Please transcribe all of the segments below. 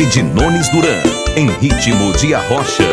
Ednones Duran, em ritmo de arrocha.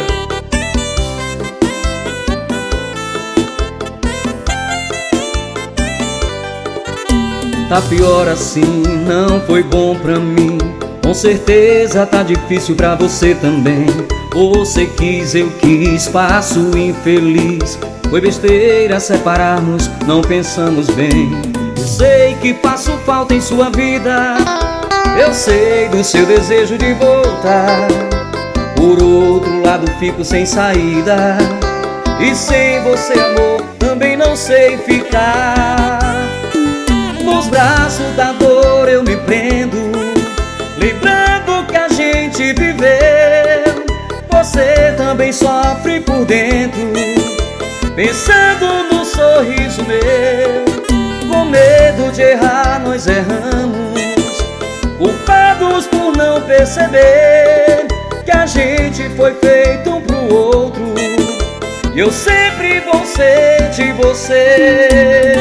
Tá pior assim, não foi bom pra mim. Com certeza tá difícil pra você também. Você quis, eu quis, passo infeliz. Foi besteira separarmos, não pensamos bem. Eu sei que faço falta em sua vida, eu sei do seu desejo de voltar. Por outro lado fico sem saída, e sem você, amor, também não sei ficar. Nos braços da dor eu me prendo, lembrando que a gente viveu. Você também sofre por dentro, pensando no sorriso meu. Com medo de errar nós erramos, culpados por não perceber que a gente foi feito um pro outro. E eu sempre vou ser de você.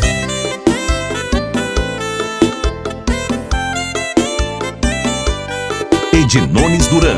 Ednones Duran.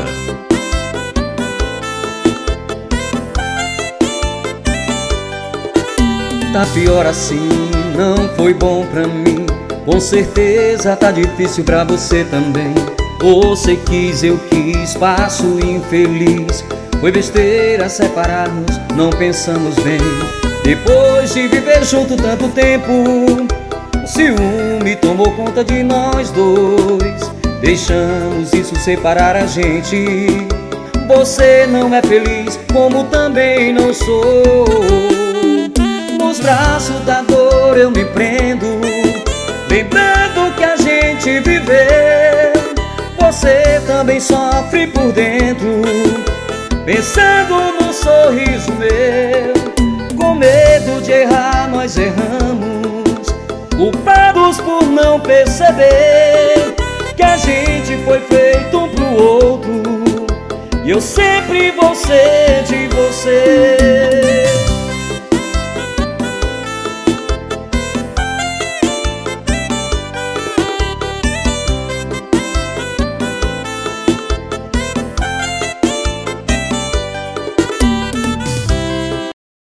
Tá pior assim, não foi bom pra mim. Com certeza tá difícil pra você também. Você quis, eu quis, passo infeliz. Foi besteira separarmos, não pensamos bem. Depois de viver junto tanto tempo, o ciúme tomou conta de nós dois. Deixamos isso separar a gente. Você não é feliz, como também não sou. Nos braços da dor eu me prendo, lembrando que a gente viveu. Você também sofre por dentro, pensando no sorriso meu. Com medo de errar nós erramos, culpados por não perceber que a gente foi feito um pro outro. E eu sempre vou ser de você.